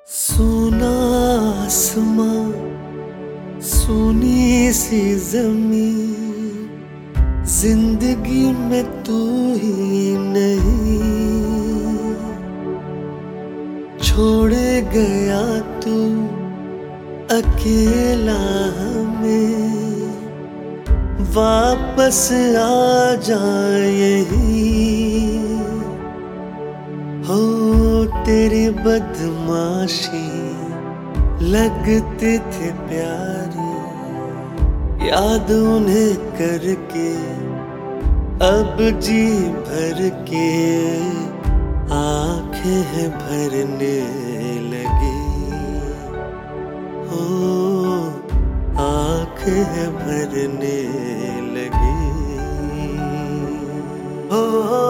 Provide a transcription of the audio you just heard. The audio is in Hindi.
सोना आसमां, सोनी सी ज़मीं, जिंदगी में तू ही नहीं। छोड़ गया तू अकेला हमें, वापस आ जाए यहीं। हो तेरी बदमाशी लगते थे प्यारी, याद उन्हें करके अब जी भर के आंखें भरने लगी। हो आंखें भरने लगी। हो